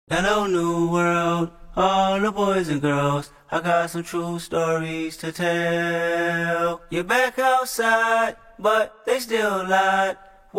Hello, new world, all the boys and girls. I got some true stories to tell. You're back outside, but they still lied.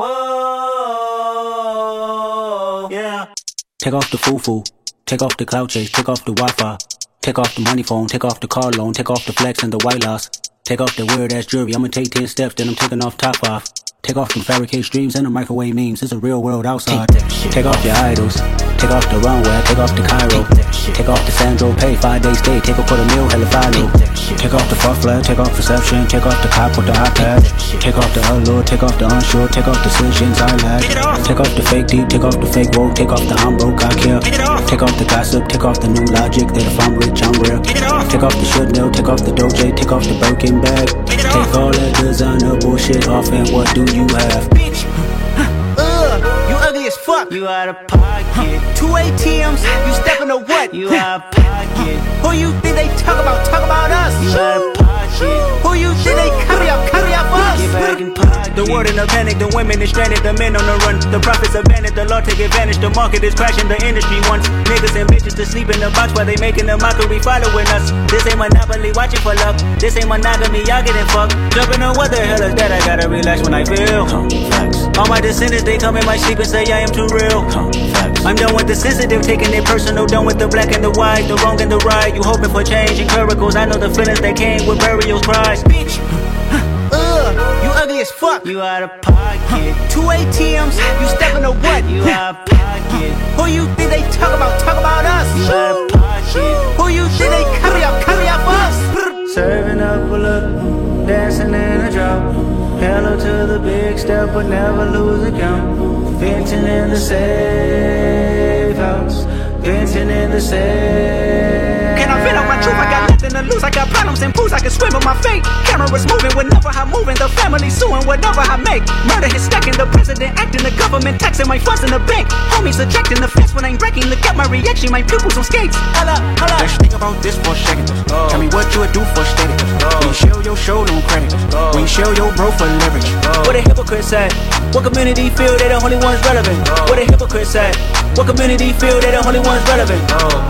Whoa, yeah. Take off the foo-foo, take off the cloud chase, take off the Wi-Fi. Take off the money phone, take off the car loan, take off the flex and the white loss. Take off the weird ass jewelry, I'ma take 10 steps, then I'm taking off top 5. Take off them fabricated streams and the microwave memes, it's a real world outside. Take off your idols, take off the runway, take off the Cairo. Take off the Sandro pay, 5-day stay, take a quarter meal, hella follow. Take off the fuck flag, take off reception, take off the cop with the iPad. Take off the allure, take off the unsure, take off decisions I lack. Take off the fake deep, take off the fake woke, take off the I'm broke, I care. Take off the gossip, take off the new logic, that if I'm rich, I'm real. Take off the should know, take off the doje, take off the Birkin bag. Take all that designer bullshit off and what do you have? Bitch, you ugly as fuck. You out of pocket. 2 ATMs, you stepping to what? You out of pocket. Who you think they talk about us? You out of pocket. Who you think they carry up us? Get back in pocket. The world in a panic, the women is stranded, the men on the run. The profits abandoned, the law take advantage. The market is crashing, the industry wants niggas and bitches to sleep in the box while they making a mockery following us. This ain't Monopoly, watching for luck. This ain't monogamy, y'all getting fucked. Jumping on what the hell is that? I gotta relax when I feel. All my descendants, they come in my sleep and say I am too real. I'm done with the sensitive, taking it personal. Done with the black and the white, the wrong and the right. You hoping for change and miracles. I know the feelings that came with burial cries. Bitch, you ugly as fuck. You out of pocket. 2 ATMs, you stepping to what? You out of pocket. Who you think they talk about us? You out of pocket. Who you think they carry up us? Serving up a look, dancing in a drop. Hello to the big step, but never lose a count. Venting in the safe house. Venting in the safe. Can I vent on my truth? I got nothing to lose. I got problems and pools. I can swim with my fate. Cameras moving whenever I'm moving. The family suing whatever I make. Murder is stacking. The president acting. The government taxing my funds in the bank. Homies ejecting the fence when I'm breaking. Look at my reaction. My pupils on skates. Holla, holla. Let's think about this for a second. Tell me what you would do for status. When you show your show, no credit. When you show your bro for leverage. What a hypocrite said. What community feel they the only ones relevant? What a hypocrite said. What community feel they the only ones relevant?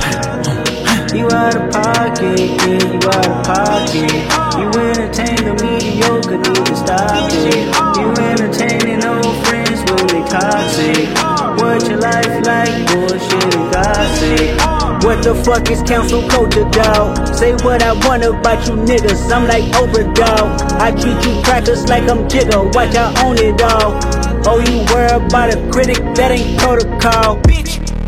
You out of pocket, yeah, you out of pocket. You entertain the mediocre, need to stop it. You entertaining old friends when they toxic. What your life like, bullshit and gossip. What the fuck is council culture, dawg? Say what I want about you niggas, I'm like Oprah, dawg. I treat you crackers like I'm Jigga, watch I own it all. Oh, you worry about a critic, that ain't protocol. Bitch,